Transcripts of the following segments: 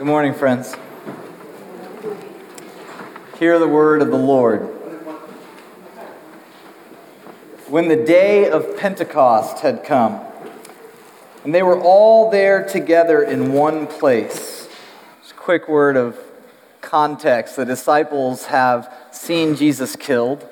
Good morning, friends. Hear the word of the Lord. When the day of Pentecost had come, and they were all there together in one place. Just a quick word of context. The disciples have seen Jesus killed.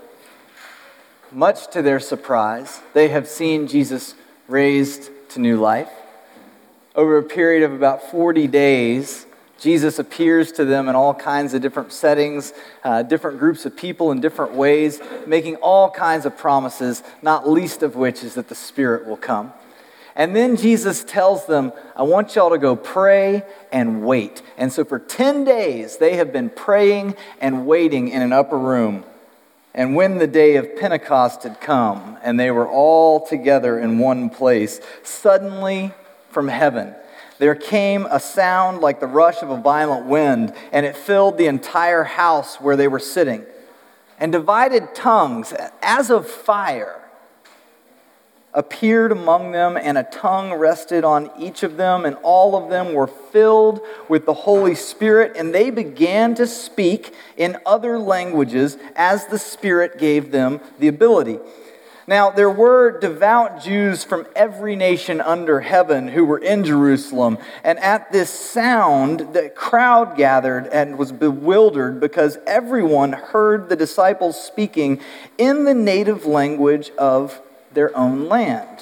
Much to their surprise, they have seen Jesus raised to new life. Over a period of about 40 days, Jesus appears to them in all kinds of different settings, different groups of people in different ways, making all kinds of promises, not least of which is that the Spirit will come. And then Jesus tells them, I want y'all to go pray and wait. And so for 10 days, they have been praying and waiting in an upper room. And when the day of Pentecost had come, and they were all together in one place, suddenly from heaven, there came a sound like the rush of a violent wind, and it filled the entire house where they were sitting. And divided tongues, as of fire, appeared among them, and a tongue rested on each of them, and all of them were filled with the Holy Spirit, and they began to speak in other languages as the Spirit gave them the ability. Now, there were devout Jews from every nation under heaven who were in Jerusalem, and at this sound, the crowd gathered and was bewildered because everyone heard the disciples speaking in the native language of their own land.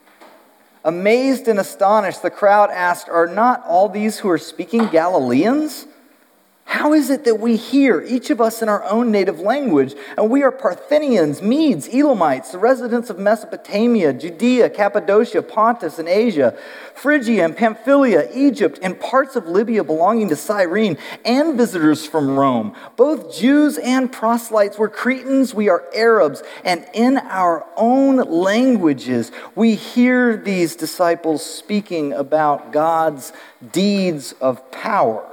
Amazed and astonished, the crowd asked, "Are not all these who are speaking Galileans? How is it that we hear, each of us in our own native language? And we are Parthians, Medes, Elamites, the residents of Mesopotamia, Judea, Cappadocia, Pontus, and Asia, Phrygia and Pamphylia, Egypt, and parts of Libya belonging to Cyrene, and visitors from Rome. Both Jews and proselytes. We're Cretans, we are Arabs, and in our own languages we hear these disciples speaking about God's deeds of power."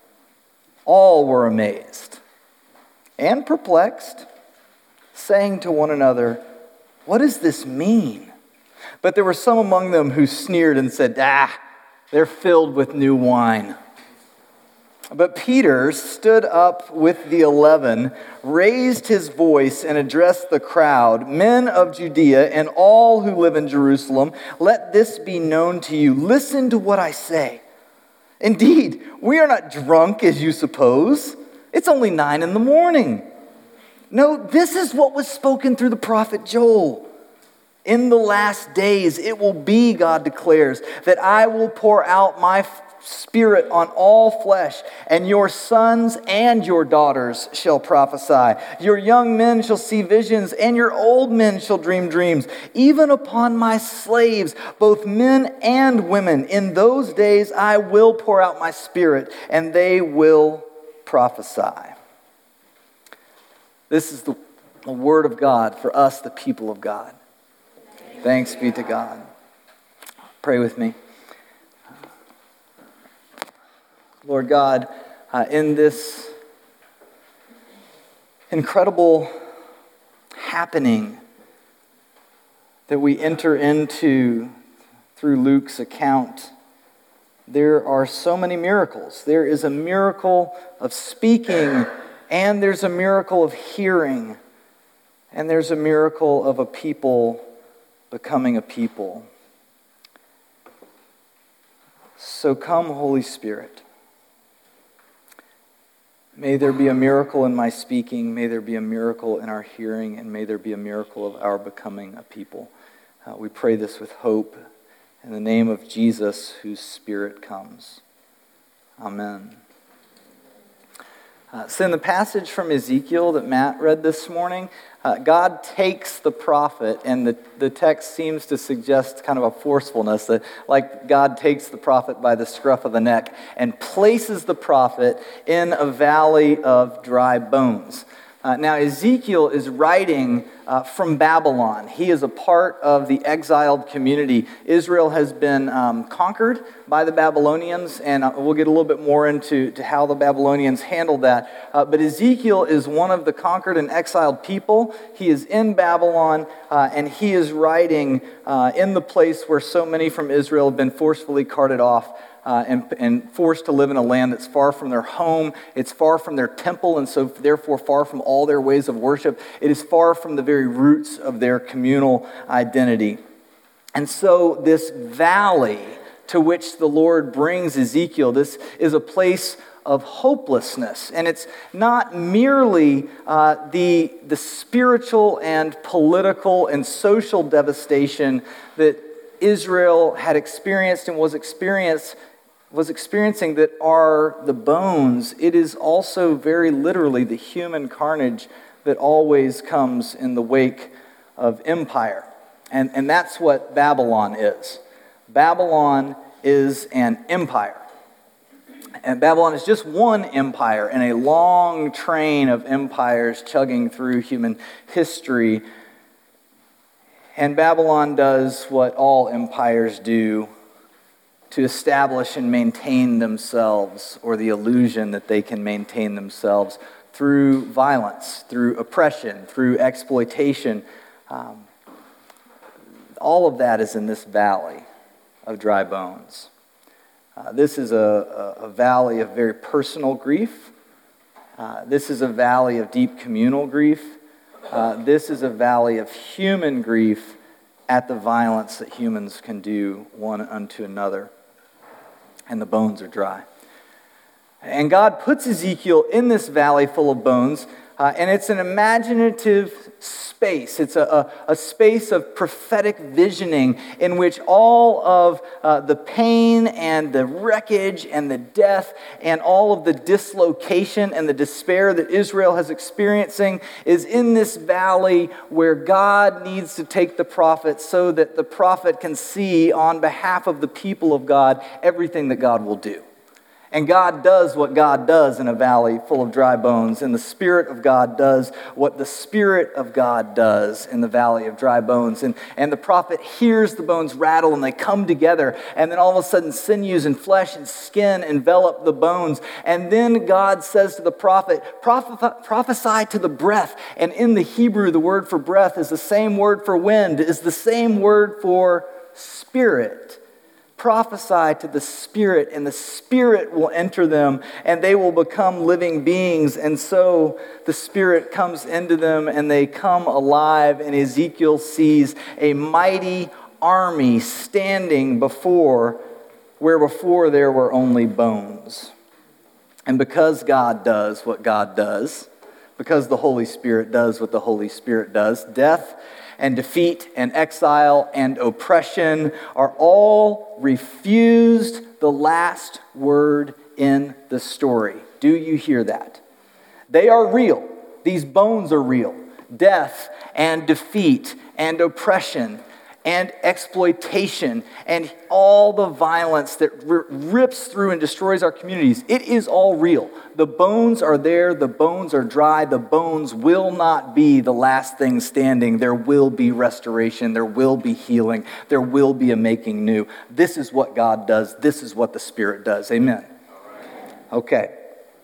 All were amazed and perplexed, saying to one another, "What does this mean?" But there were some among them who sneered and said, they're filled with new wine." But Peter stood up with the 11, raised his voice, and addressed the crowd, "Men of Judea and all who live in Jerusalem, let this be known to you. Listen to what I say. Indeed, we are not drunk as you suppose. It's only 9 a.m. No, this is what was spoken through the prophet Joel. In the last days it will be, God declares, that I will pour out my Spirit on all flesh, and your sons and your daughters shall prophesy. Your young men shall see visions, and your old men shall dream dreams. Even upon my slaves, both men and women, in those days I will pour out my Spirit, and they will prophesy." This is the word of God for us, the people of God. Thanks be to God. Pray with me. Lord God, in this incredible happening that we enter into through Luke's account, there are so many miracles. There is a miracle of speaking, and there's a miracle of hearing, and there's a miracle of a people becoming a people. So come, Holy Spirit. May there be a miracle in my speaking, may there be a miracle in our hearing, and may there be a miracle of our becoming a people. We pray this with hope in the name of Jesus, whose Spirit comes. Amen. So in the passage from Ezekiel that Matt read this morning, God takes the prophet, and the text seems to suggest kind of a forcefulness, that like God takes the prophet by the scruff of the neck and places the prophet in a valley of dry bones. Now Ezekiel is writing from Babylon. He is a part of the exiled community. Israel has been conquered by the Babylonians, and we'll get a little bit more into how the Babylonians handled that. But Ezekiel is one of the conquered and exiled people. He is in Babylon, and he is writing in the place where so many from Israel have been forcefully carted off and forced to live in a land that's far from their home. It's far from their temple, and so therefore far from all their ways of worship. It is far from the very roots of their communal identity. And so this valley to which the Lord brings Ezekiel, this is a place of hopelessness. And it's not merely the spiritual and political and social devastation that Israel had experienced and was experiencing that are the bones. It is also very literally the human carnage that always comes in the wake of empire. And that's what Babylon is. Babylon is an empire. And Babylon is just one empire in a long train of empires chugging through human history. And Babylon does what all empires do to establish and maintain themselves, or the illusion that they can maintain themselves, through violence, through oppression, through exploitation. All of that is in this valley of dry bones. This is a valley of very personal grief. This is a valley of deep communal grief. This is a valley of human grief at the violence that humans can do one unto another. And the bones are dry. And God puts Ezekiel in this valley full of bones, and it's an imaginative space. It's a space of prophetic visioning in which all of the pain and the wreckage and the death and all of the dislocation and the despair that Israel is experiencing is in this valley where God needs to take the prophet so that the prophet can see on behalf of the people of God everything that God will do. And God does what God does in a valley full of dry bones. And the Spirit of God does what the Spirit of God does in the valley of dry bones. And the prophet hears the bones rattle and they come together. And then all of a sudden sinews and flesh and skin envelop the bones. And then God says to the prophet, prophesy to the breath. And in the Hebrew, the word for breath is the same word for wind, is the same word for spirit. Prophesy to the Spirit, and the Spirit will enter them, and they will become living beings. And so the Spirit comes into them, and they come alive, and Ezekiel sees a mighty army standing where before there were only bones. And because God does what God does, because the Holy Spirit does what the Holy Spirit does, death and defeat and exile and oppression are all refused the last word in the story. Do you hear that? They are real. These bones are real. Death and defeat and oppression and exploitation and all the violence that rips through and destroys our communities. It is all real. The bones are there. The bones are dry. The bones will not be the last thing standing. There will be restoration. There will be healing. There will be a making new. This is what God does. This is what the Spirit does. Amen. Okay.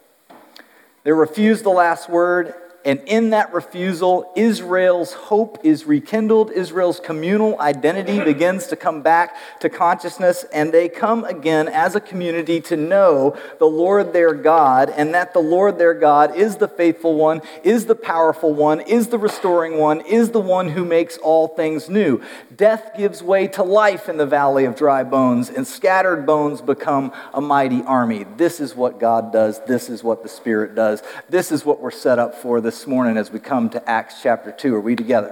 They refused the last word. And in that refusal, Israel's hope is rekindled. Israel's communal identity begins to come back to consciousness. And they come again as a community to know the Lord their God. And that the Lord their God is the faithful one, is the powerful one, is the restoring one, is the one who makes all things new. Death gives way to life in the valley of dry bones. And scattered bones become a mighty army. This is what God does. This is what the Spirit does. This is what we're set up for this morning as we come to Acts chapter 2. Are we together?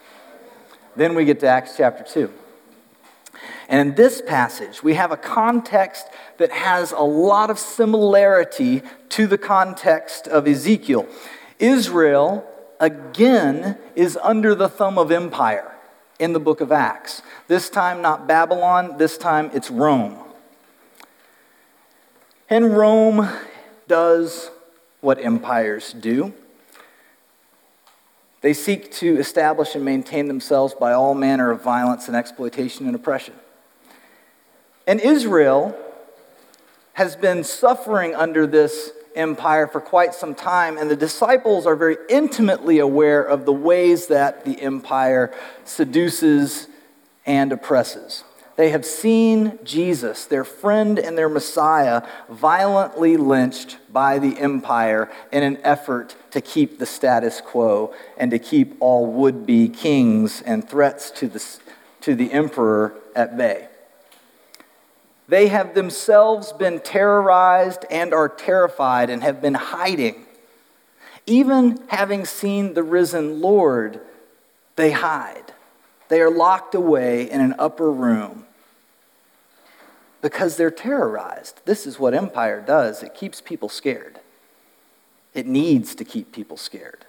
Then we get to Acts chapter 2. And in this passage, we have a context that has a lot of similarity to the context of Ezekiel. Israel, again, is under the thumb of empire in the book of Acts. This time, not Babylon. This time, it's Rome. And Rome does what empires do. They seek to establish and maintain themselves by all manner of violence and exploitation and oppression. And Israel has been suffering under this empire for quite some time, and the disciples are very intimately aware of the ways that the empire seduces and oppresses. They have seen Jesus, their friend and their Messiah, violently lynched by the empire in an effort to keep the status quo and to keep all would-be kings and threats to the emperor at bay. They have themselves been terrorized and are terrified and have been hiding. Even having seen the risen Lord, they hide. They are locked away in an upper room because they're terrorized. This is what empire does. It keeps people scared. It needs to keep people scared.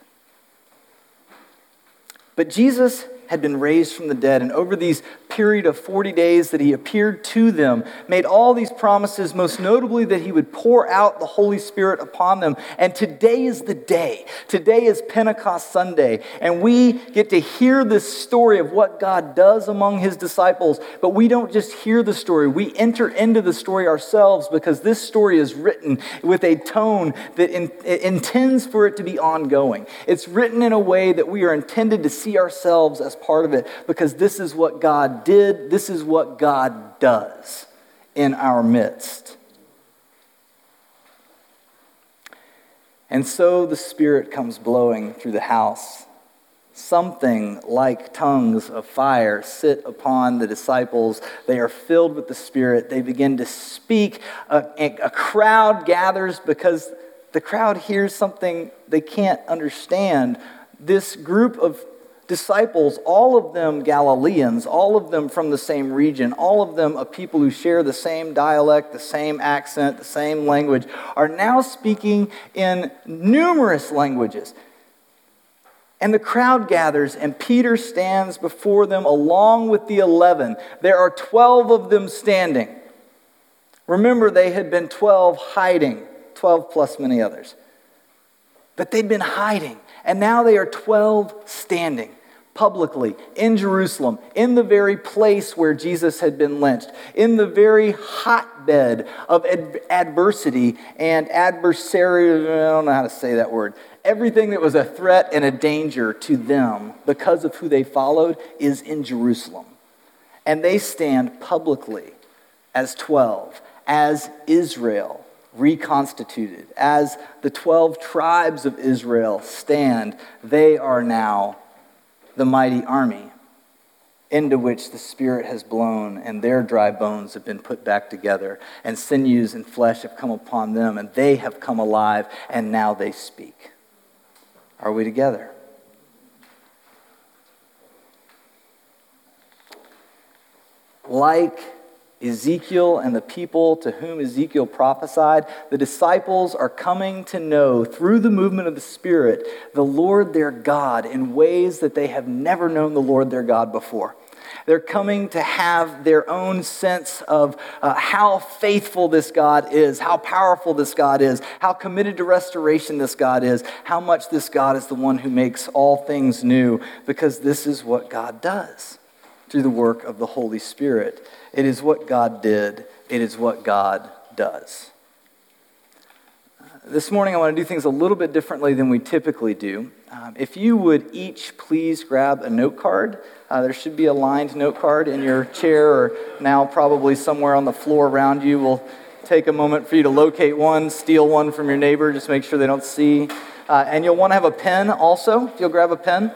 But Jesus had been raised from the dead, and over these period of 40 days that he appeared to them, made all these promises, most notably that he would pour out the Holy Spirit upon them. And today is the day. Today is Pentecost Sunday, and we get to hear this story of what God does among his disciples, but we don't just hear the story. We enter into the story ourselves because this story is written with a tone that intends for it to be ongoing. It's written in a way that we are intended to see ourselves as part of it because this is what God did. This is what God does in our midst. And so the Spirit comes blowing through the house. Something like tongues of fire sit upon the disciples. They are filled with the Spirit. They begin to speak. A crowd gathers because the crowd hears something they can't understand. This group of disciples, all of them Galileans, all of them from the same region, all of them a people who share the same dialect, the same accent, the same language, are now speaking in numerous languages. And the crowd gathers, and Peter stands before them along with the 11. There are 12 of them standing. Remember, they had been 12 hiding, 12 plus many others. But they'd been hiding. And now they are 12 standing publicly in Jerusalem, in the very place where Jesus had been lynched, in the very hotbed of adversity and adversarial, I don't know how to say that word. Everything that was a threat and a danger to them because of who they followed is in Jerusalem. And they stand publicly as 12, as Israel reconstituted, as the 12 tribes of Israel stand. They are now the mighty army into which the Spirit has blown, and their dry bones have been put back together, and sinews and flesh have come upon them, and they have come alive, and now they speak. Are we together? Like Ezekiel and the people to whom Ezekiel prophesied, the disciples are coming to know through the movement of the Spirit the Lord their God in ways that they have never known the Lord their God before. They're coming to have their own sense of how faithful this God is, how powerful this God is, how committed to restoration this God is, how much this God is the one who makes all things new, because this is what God does through the work of the Holy Spirit. It is what God did. It is what God does. This morning I want to do things a little bit differently than we typically do. If you would each please grab a note card. There should be a lined note card in your chair or now probably somewhere on the floor around you. We'll take a moment for you to locate one, steal one from your neighbor, just make sure they don't see. And you'll want to have a pen also, if you'll grab a pen.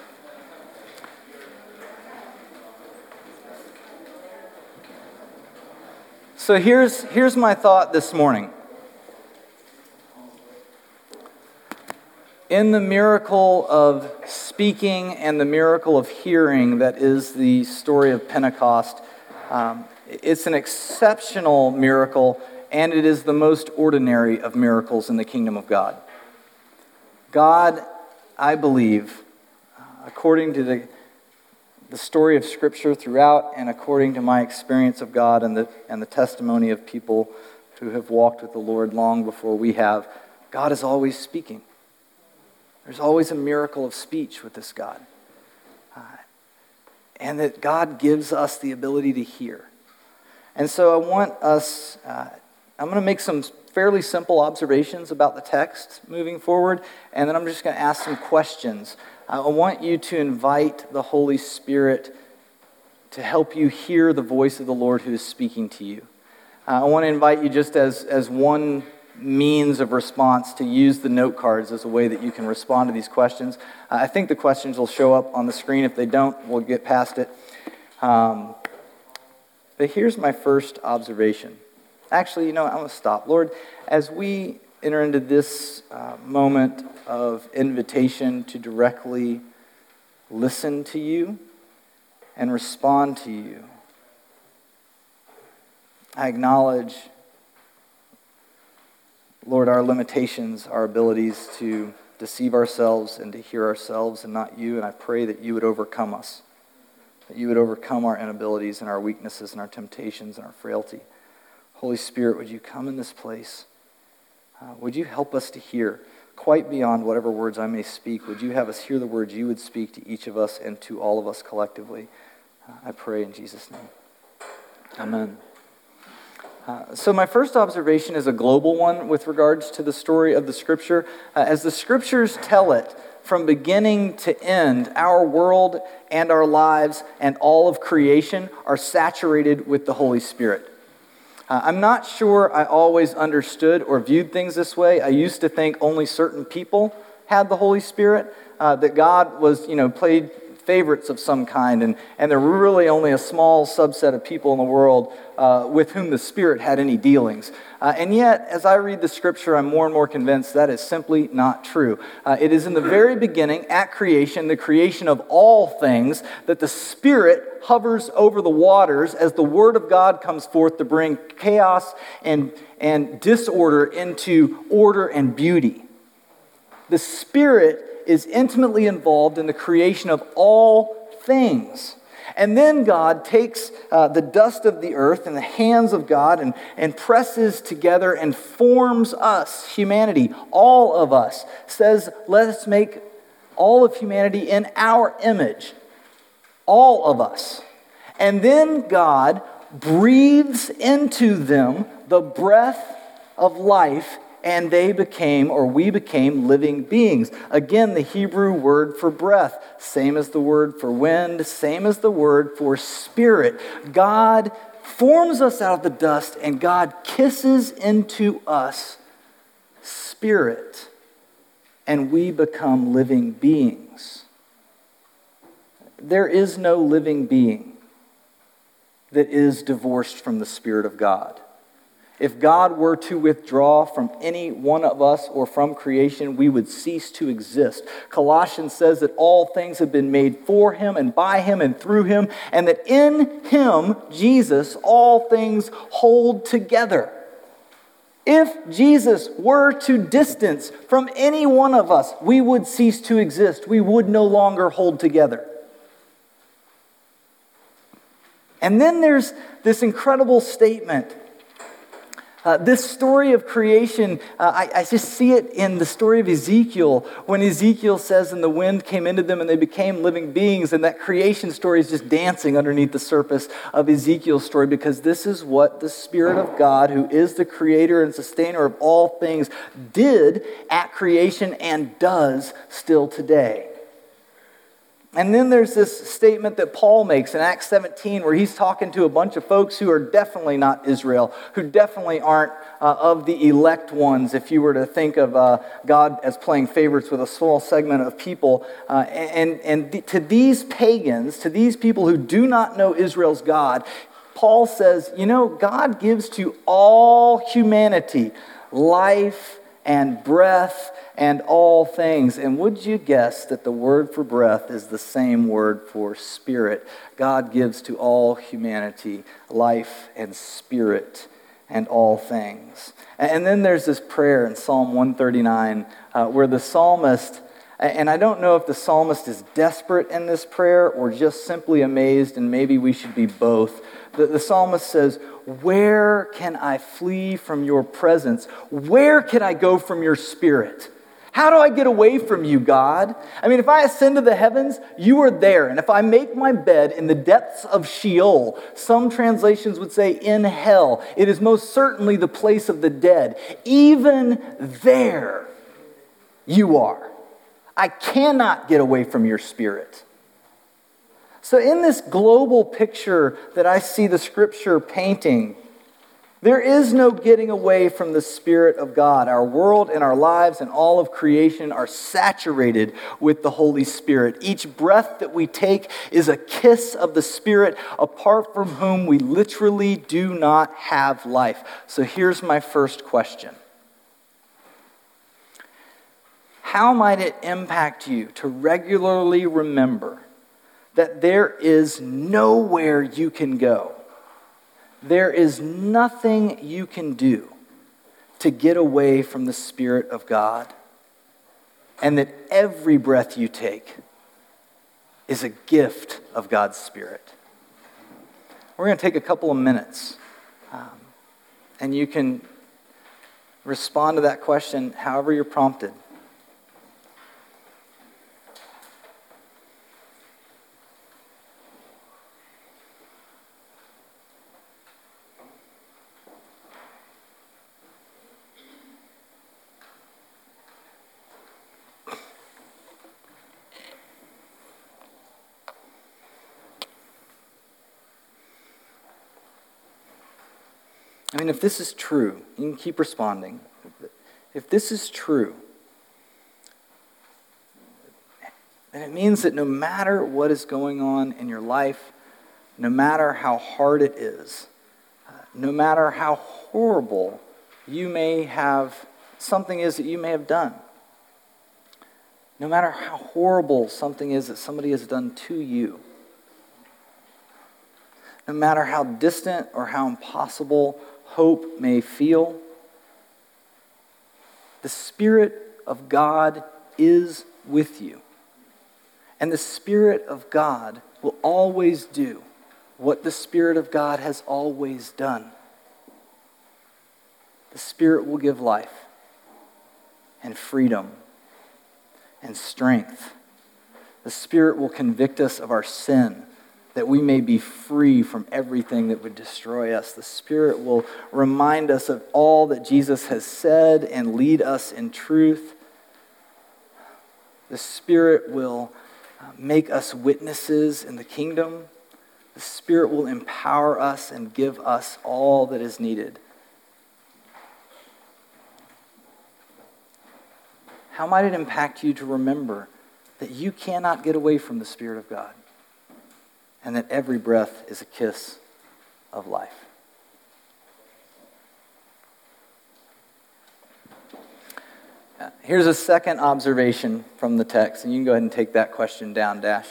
So here's my thought this morning. In the miracle of speaking and the miracle of hearing that is the story of Pentecost, it's an exceptional miracle, and it is the most ordinary of miracles in the kingdom of God. God, I believe, according to the story of Scripture throughout, and according to my experience of God and the testimony of people who have walked with the Lord long before we have, God is always speaking. There's always a miracle of speech with this God. And that God gives us the ability to hear. And so I want us, I'm going to make some fairly simple observations about the text moving forward, and then I'm just going to ask some questions. I want you to invite the Holy Spirit to help you hear the voice of the Lord who is speaking to you. I want to invite you just as one means of response to use the note cards as a way that you can respond to these questions. I think the questions will show up on the screen. If they don't, we'll get past it. But here's my first observation. Actually, I'm going to stop. Lord, as we enter into this moment of invitation to directly listen to you and respond to you, I acknowledge, Lord, our limitations, our abilities to deceive ourselves and to hear ourselves and not you, and I pray that you would overcome us, that you would overcome our inabilities and our weaknesses and our temptations and our frailty. Holy Spirit, would you come in this place? Would you help us to hear quite beyond whatever words I may speak? Would you have us hear the words you would speak to each of us and to all of us collectively? I pray in Jesus' name. Amen. So my first observation is a global one with regards to the story of the Scripture. As the Scriptures tell it, from beginning to end, our world and our lives and all of creation are saturated with the Holy Spirit. I'm not sure I always understood or viewed things this way. I used to think only certain people had the Holy Spirit, that God was, played favorites of some kind, and there were really only a small subset of people in the world with whom the Spirit had any dealings. And yet, as I read the Scripture, I'm more and more convinced that is simply not true. It is in the very beginning, at creation, the creation of all things, that the Spirit hovers over the waters as the Word of God comes forth to bring chaos and disorder into order and beauty. The Spirit is intimately involved in the creation of all things. And then God takes the dust of the earth in the hands of God and presses together and forms us, humanity, all of us. Says, let us make all of humanity in our image. All of us. And then God breathes into them the breath of life, and we became living beings. Again, the Hebrew word for breath, same as the word for wind, same as the word for spirit. God forms us out of the dust, and God kisses into us spirit, and we become living beings. There is no living being that is divorced from the Spirit of God. If God were to withdraw from any one of us or from creation, we would cease to exist. Colossians says that all things have been made for him and by him and through him, and that in him, Jesus, all things hold together. If Jesus were to distance from any one of us, we would cease to exist. We would no longer hold together. And then there's this incredible statement. This story of creation, I just see it in the story of Ezekiel, when Ezekiel says, and the wind came into them and they became living beings, and that creation story is just dancing underneath the surface of Ezekiel's story, because this is what the Spirit of God, who is the creator and sustainer of all things, did at creation and does still today. And then there's this statement that Paul makes in Acts 17 where he's talking to a bunch of folks who are definitely not Israel, who definitely aren't of the elect ones, if you were to think of God as playing favorites with a small segment of people. To these pagans, to these people who do not know Israel's God, Paul says, God gives to all humanity life and breath and all things. And would you guess that the word for breath is the same word for spirit? God gives to all humanity life and spirit and all things. And then there's this prayer in Psalm 139 where the psalmist, and I don't know if the psalmist is desperate in this prayer or just simply amazed, and maybe we should be both. The psalmist says, "Where can I flee from your presence? Where can I go from your spirit? How do I get away from you, God? I mean, if I ascend to the heavens, you are there. And if I make my bed in the depths of Sheol," some translations would say in hell, "it is most certainly the place of the dead. Even there you are. I cannot get away from your spirit." So in this global picture that I see the Scripture painting, there is no getting away from the Spirit of God. Our world and our lives and all of creation are saturated with the Holy Spirit. Each breath that we take is a kiss of the Spirit, apart from whom we literally do not have life. So here's my first question. How might it impact you to regularly remember that there is nowhere you can go? There is nothing you can do to get away from the Spirit of God, and that every breath you take is a gift of God's Spirit. We're going to take a couple of minutes, and you can respond to that question however you're prompted. I mean, if this is true, you can keep responding. If this is true, then it means that no matter what is going on in your life, no matter how hard it is, no matter how horrible something is that you may have done, no matter how horrible something is that somebody has done to you, no matter how distant or how impossible hope may feel, the Spirit of God is with you. And the Spirit of God will always do what the Spirit of God has always done. The Spirit will give life and freedom and strength. The Spirit will convict us of our sin, that we may be free from everything that would destroy us. The Spirit will remind us of all that Jesus has said and lead us in truth. The Spirit will make us witnesses in the kingdom. The Spirit will empower us and give us all that is needed. How might it impact you to remember that you cannot get away from the Spirit of God, and that every breath is a kiss of life? Here's a second observation from the text, and you can go ahead and take that question down, Dash.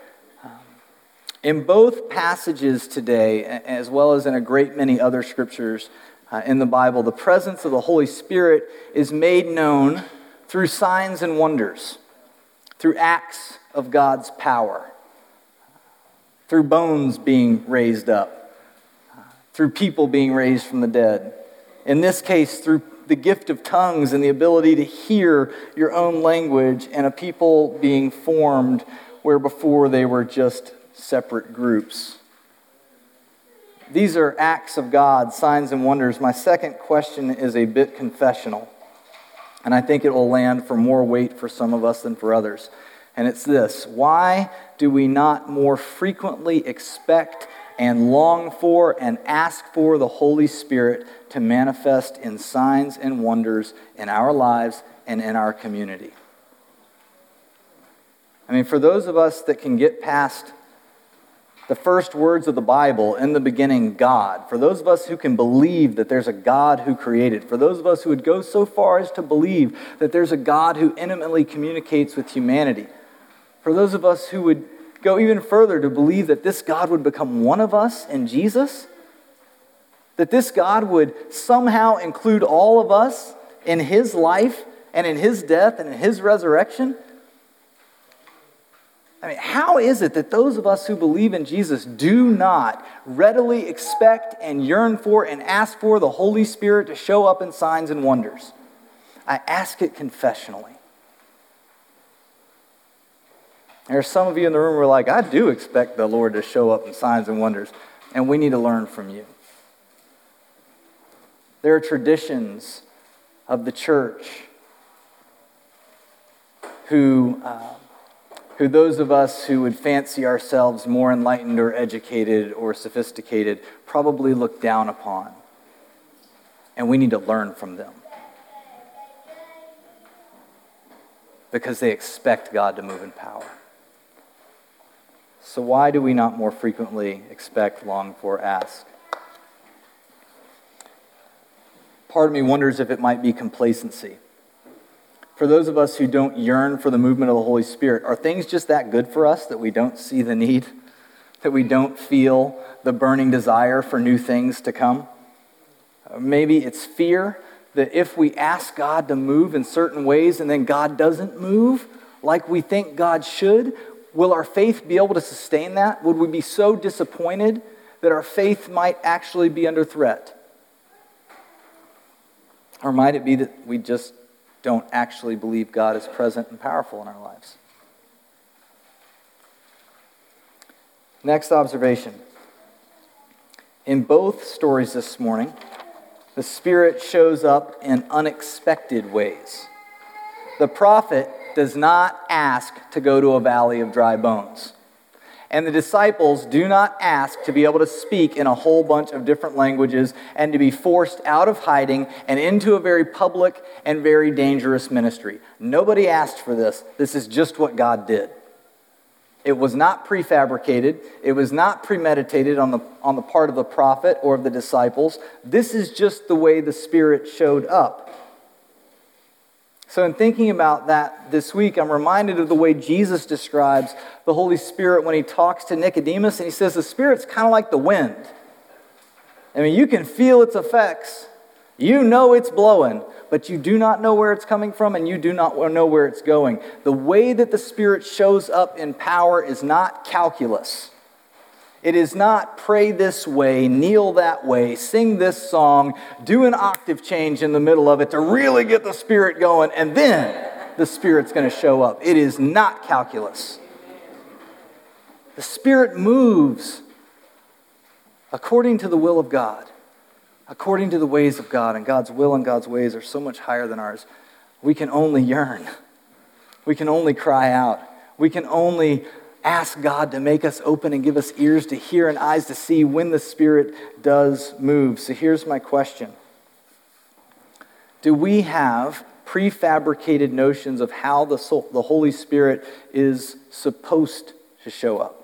In both passages today, as well as in a great many other scriptures in the Bible, the presence of the Holy Spirit is made known through signs and wonders, through acts of God's power, through bones being raised up, through people being raised from the dead. In this case, through the gift of tongues and the ability to hear your own language, and a people being formed where before they were just separate groups. These are acts of God, signs and wonders. My second question is a bit confessional, and I think it will land for more weight for some of us than for others. And it's this: why do we not more frequently expect and long for and ask for the Holy Spirit to manifest in signs and wonders in our lives and in our community? I mean, for those of us that can get past the first words of the Bible, in the beginning, God, for those of us who can believe that there's a God who created, for those of us who would go so far as to believe that there's a God who intimately communicates with humanity, for those of us who would go even further to believe that this God would become one of us in Jesus, that this God would somehow include all of us in His life and in His death and in His resurrection. I mean, how is it that those of us who believe in Jesus do not readily expect and yearn for and ask for the Holy Spirit to show up in signs and wonders? I ask it confessionally. There are some of you in the room who are like, I do expect the Lord to show up in signs and wonders, and we need to learn from you. There are traditions of the church who who those of us who would fancy ourselves more enlightened or educated or sophisticated probably look down upon. And we need to learn from them. Because they expect God to move in power. So why do we not more frequently expect, long for, ask? Part of me wonders if it might be complacency. For those of us who don't yearn for the movement of the Holy Spirit, are things just that good for us that we don't see the need? That we don't feel the burning desire for new things to come? Maybe it's fear that if we ask God to move in certain ways and then God doesn't move like we think God should, will our faith be able to sustain that? Would we be so disappointed that our faith might actually be under threat? Or might it be that we just don't actually believe God is present and powerful in our lives? Next observation. In both stories this morning, the Spirit shows up in unexpected ways. The prophet does not ask to go to a valley of dry bones. And the disciples do not ask to be able to speak in a whole bunch of different languages and to be forced out of hiding and into a very public and very dangerous ministry. Nobody asked for this. This is just what God did. It was not prefabricated. It was not premeditated on the part of the prophet or of the disciples. This is just the way the Spirit showed up. So in thinking about that this week, I'm reminded of the way Jesus describes the Holy Spirit when he talks to Nicodemus, and he says the Spirit's kind of like the wind. I mean, you can feel its effects. You know it's blowing, but you do not know where it's coming from, and you do not know where it's going. The way that the Spirit shows up in power is not calculus. It is not pray this way, kneel that way, sing this song, do an octave change in the middle of it to really get the Spirit going, and then the Spirit's going to show up. It is not calculus. The Spirit moves according to the will of God, according to the ways of God, and God's will and God's ways are so much higher than ours. We can only yearn. We can only cry out. We can only ask God to make us open and give us ears to hear and eyes to see when the Spirit does move. So here's my question. Do we have prefabricated notions of how the Holy Spirit is supposed to show up?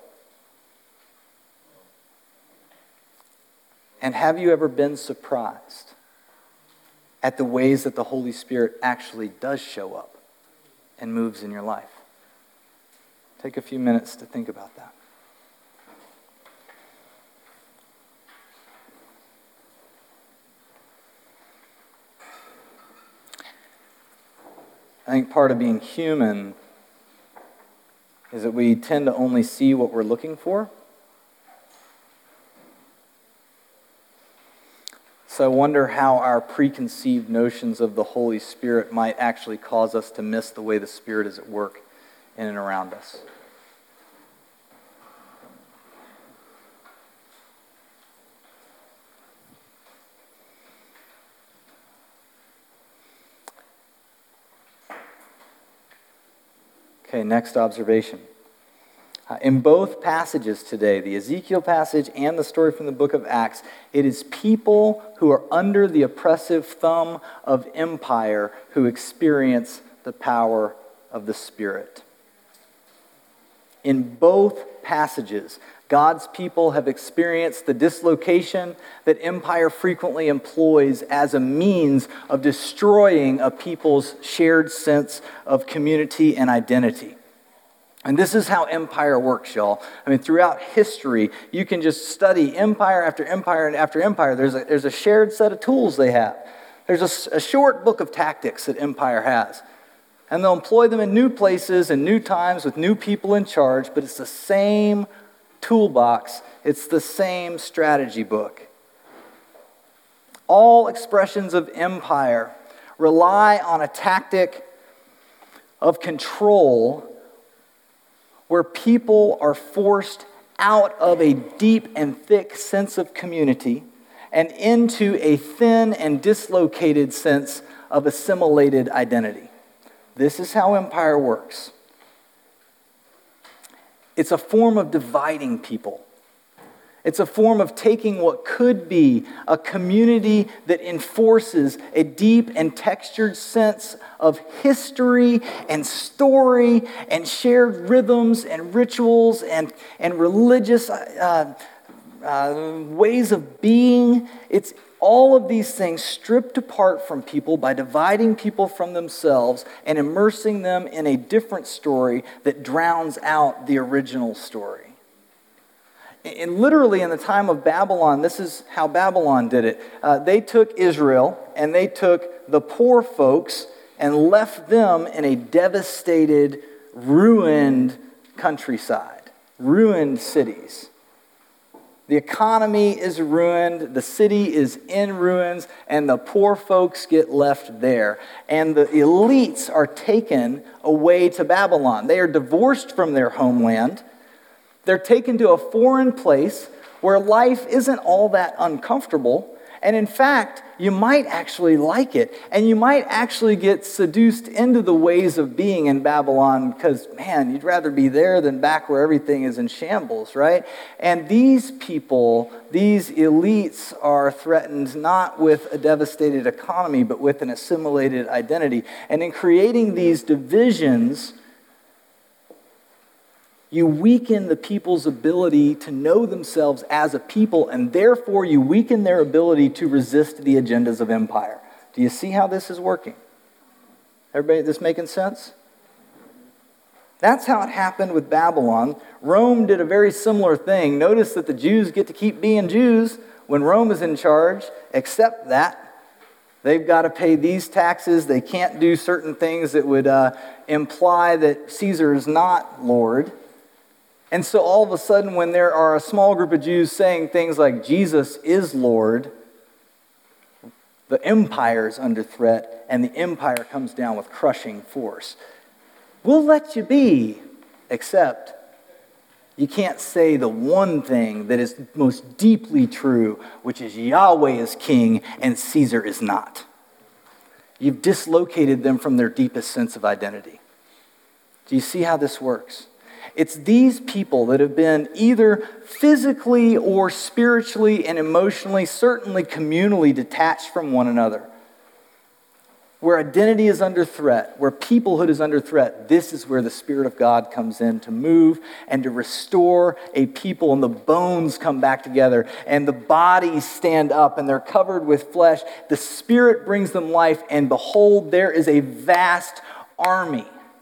And have you ever been surprised at the ways that the Holy Spirit actually does show up and moves in your life? Take a few minutes to think about that. I think part of being human is that we tend to only see what we're looking for. So I wonder how our preconceived notions of the Holy Spirit might actually cause us to miss the way the Spirit is at work in and around us. Okay, next observation. In both passages today, the Ezekiel passage and the story from the book of Acts, it is people who are under the oppressive thumb of empire who experience the power of the Spirit. In both passages, God's people have experienced the dislocation that empire frequently employs as a means of destroying a people's shared sense of community and identity. And this is how empire works, y'all. I mean, throughout history, you can just study empire after empire and after empire. There's a shared set of tools they have. There's a short book of tactics that empire has. And they'll employ them in new places and new times with new people in charge, but it's the same toolbox. It's the same strategy book. All expressions of empire rely on a tactic of control where people are forced out of a deep and thick sense of community and into a thin and dislocated sense of assimilated identity. This is how empire works. It's a form of dividing people. It's a form of taking what could be a community that enforces a deep and textured sense of history and story and shared rhythms and rituals and religious ways of being. It's all of these things stripped apart from people by dividing people from themselves and immersing them in a different story that drowns out the original story. And literally in the time of Babylon, this is how Babylon did it. They took Israel and they took the poor folks and left them in a devastated, ruined countryside, ruined cities. The economy is ruined, the city is in ruins, and the poor folks get left there. And the elites are taken away to Babylon. They are divorced from their homeland. They're taken to a foreign place where life isn't all that uncomfortable. And in fact, you might actually like it. And you might actually get seduced into the ways of being in Babylon because, man, you'd rather be there than back where everything is in shambles, right? And these people, these elites, are threatened not with a devastated economy, but with an assimilated identity. And in creating these divisions, you weaken the people's ability to know themselves as a people, and therefore you weaken their ability to resist the agendas of empire. Do you see how this is working? Everybody, this making sense? That's how it happened with Babylon. Rome did a very similar thing. Notice that the Jews get to keep being Jews when Rome is in charge, except that they've got to pay these taxes. They can't do certain things that would imply that Caesar is not Lord. And so all of a sudden, when there are a small group of Jews saying things like Jesus is Lord, the empire is under threat, and the empire comes down with crushing force. We'll let you be, except you can't say the one thing that is most deeply true, which is Yahweh is king and Caesar is not. You've dislocated them from their deepest sense of identity. Do you see how this works? It's these people that have been either physically or spiritually and emotionally, certainly communally detached from one another. Where identity is under threat, where peoplehood is under threat, this is where the Spirit of God comes in to move and to restore a people, and the bones come back together and the bodies stand up and they're covered with flesh. The Spirit brings them life, and behold, there is a vast army.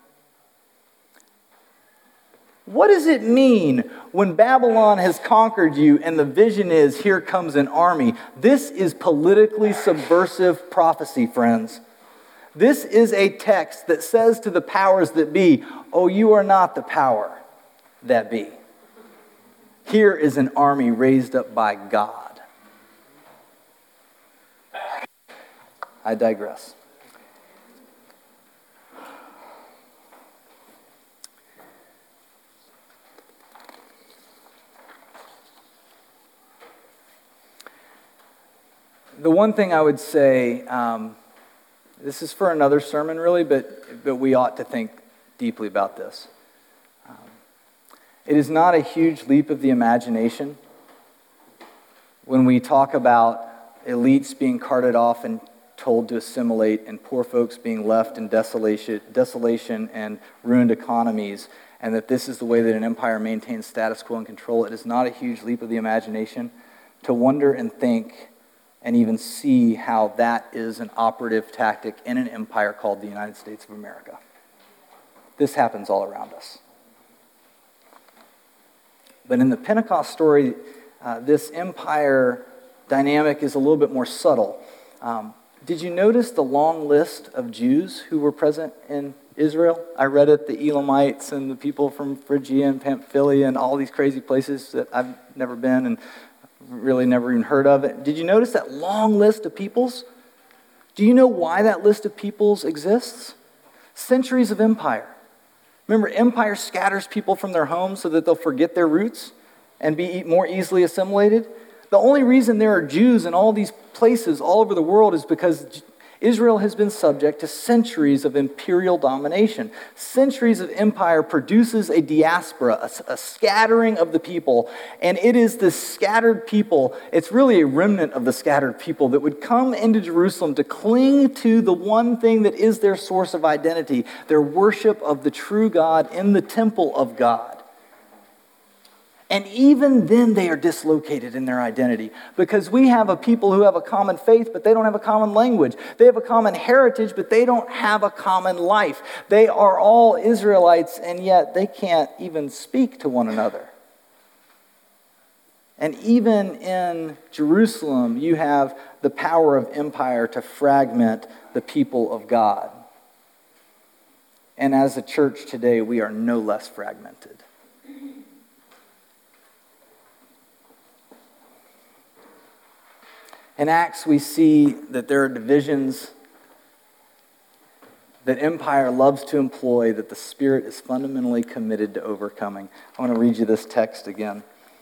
What does it mean when Babylon has conquered you and the vision is, here comes an army? This is politically subversive prophecy, friends. This is a text that says to the powers that be, oh, you are not the power that be. Here is an army raised up by God. I digress. The one thing I would say, this is for another sermon really, but we ought to think deeply about this. It is not a huge leap of the imagination when we talk about elites being carted off and told to assimilate and poor folks being left in desolation and ruined economies, and that this is the way that an empire maintains status quo and control. It is not a huge leap of the imagination to wonder and think and even see how that is an operative tactic in an empire called the United States of America. This happens all around us. But in the Pentecost story, this empire dynamic is a little bit more subtle. Did you notice the long list of Jews who were present in Israel? I read it, the Elamites and the people from Phrygia and Pamphylia and all these crazy places that I've never been and really never even heard of it. Did you notice that long list of peoples? Do you know why that list of peoples exists? Centuries of empire. Remember, empire scatters people from their homes so that they'll forget their roots and be more easily assimilated. The only reason there are Jews in all these places all over the world is because Israel has been subject to centuries of imperial domination. Centuries of empire produces a diaspora, a scattering of the people. And it is this scattered people, it's really a remnant of the scattered people that would come into Jerusalem to cling to the one thing that is their source of identity, their worship of the true God in the temple of God. And even then they are dislocated in their identity because we have a people who have a common faith, but they don't have a common language. They have a common heritage, but they don't have a common life. They are all Israelites, and yet they can't even speak to one another. And even in Jerusalem, you have the power of empire to fragment the people of God. And as a church today, we are no less fragmented. In Acts, we see that there are divisions that empire loves to employ that the Spirit is fundamentally committed to overcoming. I want to read you this text again.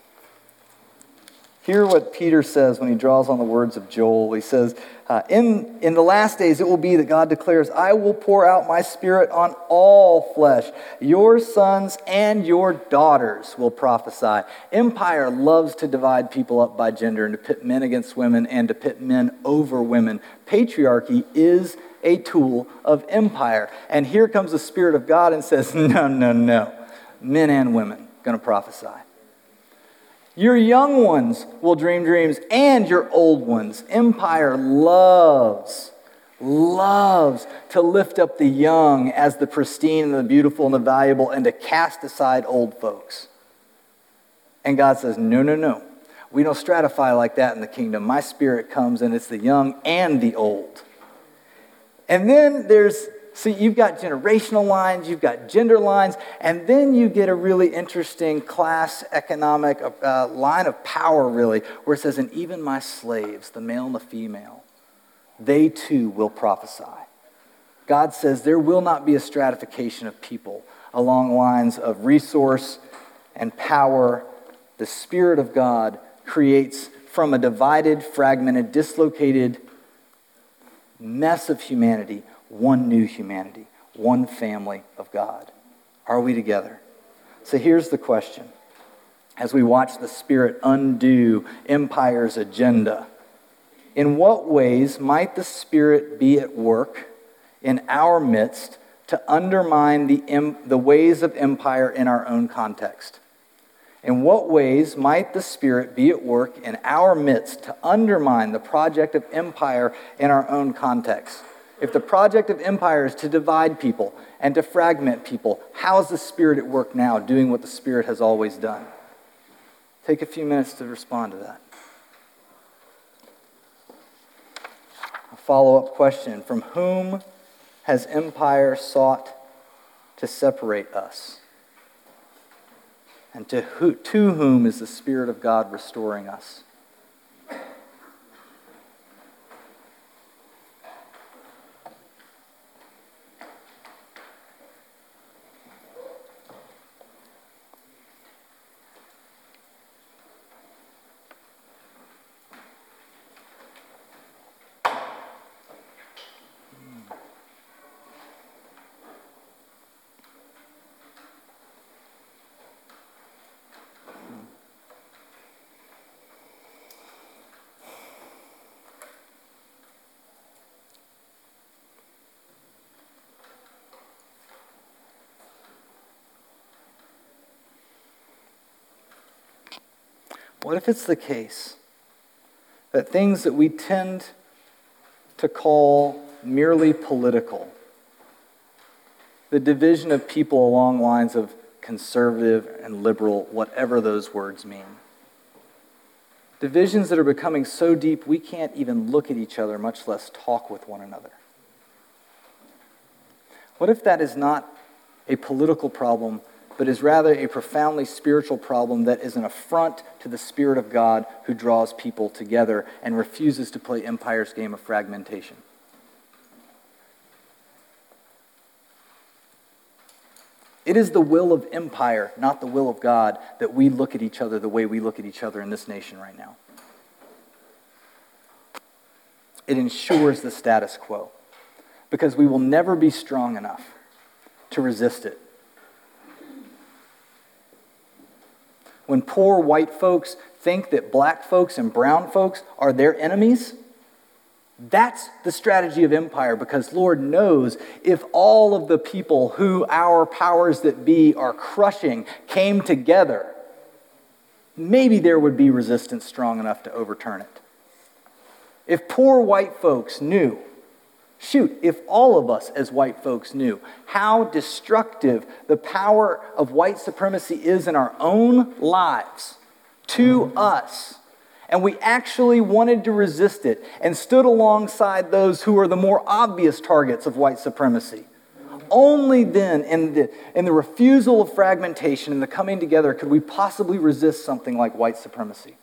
Hear what Peter says when he draws on the words of Joel. He says, in the last days it will be that God declares, I will pour out my Spirit on all flesh. Your sons and your daughters will prophesy. Empire loves to divide people up by gender and to pit men against women and to pit men over women. Patriarchy is a tool of empire. And here comes the Spirit of God and says, no. Men and women going to prophesy. Your young ones will dream dreams, and your old ones. Empire loves to lift up the young as the pristine and the beautiful and the valuable, and to cast aside old folks. And God says, no. We don't stratify like that in the kingdom. My Spirit comes, and it's the young and the old. And then you've got generational lines, you've got gender lines, and then you get a really interesting class economic line of power, really, where it says, and even my slaves, the male and the female, they too will prophesy. God says there will not be a stratification of people along lines of resource and power. The Spirit of God creates from a divided, fragmented, dislocated mess of humanity, one new humanity, one family of God. Are we together? So here's the question. As we watch the Spirit undo empire's agenda, in what ways might the Spirit be at work in our midst to undermine the ways of empire in our own context? In what ways might the Spirit be at work in our midst to undermine the project of empire in our own context? If the project of empire is to divide people and to fragment people, how is the Spirit at work now doing what the Spirit has always done? Take a few minutes to respond to that. A follow-up question. From whom has empire sought to separate us? And to whom is the Spirit of God restoring us? What if it's the case that things that we tend to call merely political, the division of people along lines of conservative and liberal, whatever those words mean, divisions that are becoming so deep we can't even look at each other, much less talk with one another? What if that is not a political problem, but is rather a profoundly spiritual problem that is an affront to the Spirit of God who draws people together and refuses to play empire's game of fragmentation? It is the will of empire, not the will of God, that we look at each other the way we look at each other in this nation right now. It ensures the status quo because we will never be strong enough to resist it. When poor white folks think that black folks and brown folks are their enemies, that's the strategy of empire, because Lord knows if all of the people who our powers that be are crushing came together, maybe there would be resistance strong enough to overturn it. If poor white folks knew, if all of us as white folks knew how destructive the power of white supremacy is in our own lives to us, and we actually wanted to resist it and stood alongside those who are the more obvious targets of white supremacy, only then in the refusal of fragmentation and the coming together could we possibly resist something like white supremacy.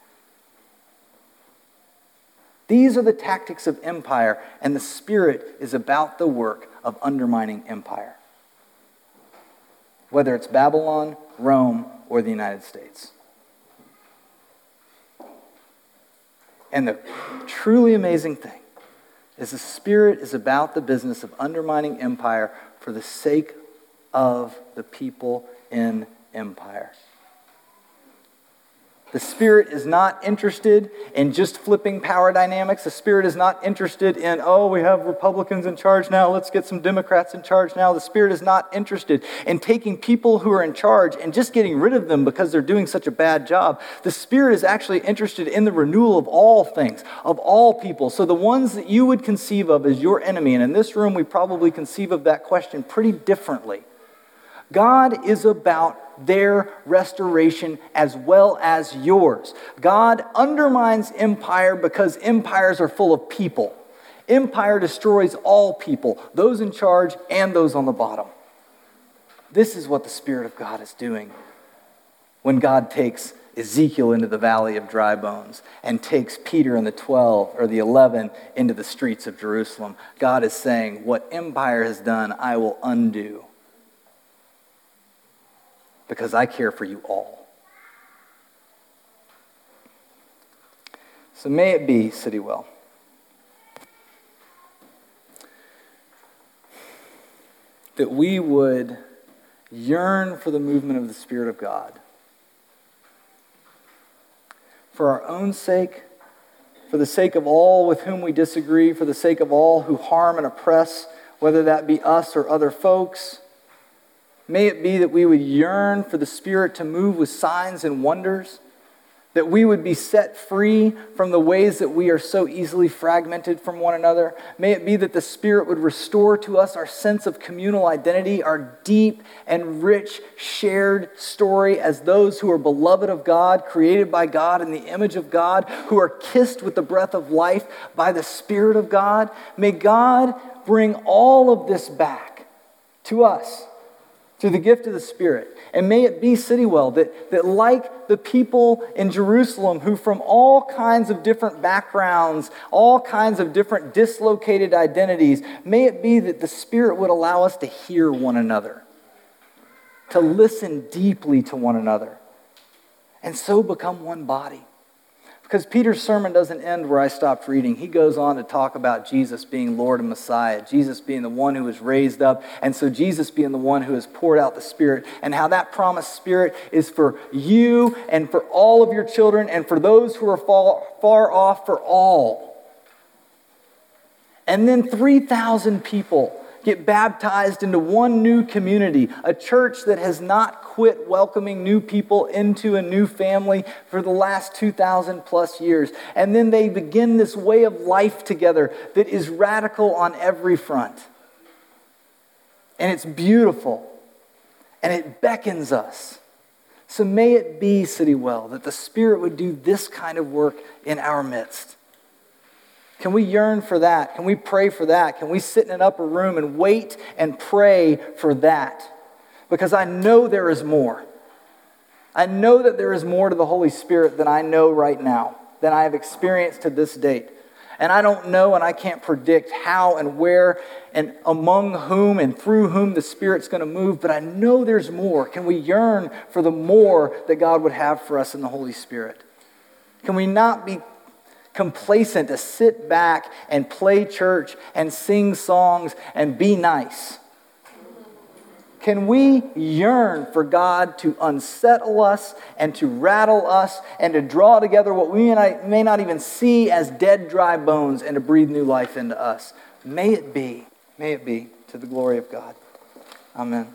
These are the tactics of empire, and the Spirit is about the work of undermining empire, whether it's Babylon, Rome, or the United States. And the truly amazing thing is the Spirit is about the business of undermining empire for the sake of the people in empire. The Spirit is not interested in just flipping power dynamics. The Spirit is not interested in, we have Republicans in charge now, let's get some Democrats in charge now. The Spirit is not interested in taking people who are in charge and just getting rid of them because they're doing such a bad job. The Spirit is actually interested in the renewal of all things, of all people. So the ones that you would conceive of as your enemy, and in this room we probably conceive of that question pretty differently. God is about their restoration as well as yours. God undermines empire because empires are full of people. Empire destroys all people, those in charge and those on the bottom. This is what the Spirit of God is doing when God takes Ezekiel into the valley of dry bones and takes Peter and the 12 or the 11 into the streets of Jerusalem. God is saying, what empire has done, I will undo, because I care for you all. So may it be, Citywell, that we would yearn for the movement of the Spirit of God, for our own sake, for the sake of all with whom we disagree, for the sake of all who harm and oppress, whether that be us or other folks. May it be that we would yearn for the Spirit to move with signs and wonders, that we would be set free from the ways that we are so easily fragmented from one another. May it be that the Spirit would restore to us our sense of communal identity, our deep and rich shared story as those who are beloved of God, created by God in the image of God, who are kissed with the breath of life by the Spirit of God. May God bring all of this back to us through the gift of the Spirit. And may it be, Citywell, that like the people in Jerusalem who from all kinds of different backgrounds, all kinds of different dislocated identities, may it be that the Spirit would allow us to hear one another, to listen deeply to one another, and so become one body. Because Peter's sermon doesn't end where I stopped reading. He goes on to talk about Jesus being Lord and Messiah, Jesus being the one who was raised up, and so Jesus being the one who has poured out the Spirit, and how that promised Spirit is for you and for all of your children and for those who are far off, for all. And then 3,000 people get baptized into one new community, a church that has not quit welcoming new people into a new family for the last 2,000 plus years. And then they begin this way of life together that is radical on every front. And it's beautiful. And it beckons us. So may it be, Citywell, that the Spirit would do this kind of work in our midst. Can we yearn for that? Can we pray for that? Can we sit in an upper room and wait and pray for that? Because I know there is more. I know that there is more to the Holy Spirit than I know right now, than I have experienced to this date. And I don't know and I can't predict how and where and among whom and through whom the Spirit's going to move, but I know there's more. Can we yearn for the more that God would have for us in the Holy Spirit? Can we not be complacent to sit back and play church and sing songs and be nice? Can we yearn for God to unsettle us and to rattle us and to draw together what we may not even see as dead, dry bones and to breathe new life into us? May it be to the glory of God. Amen.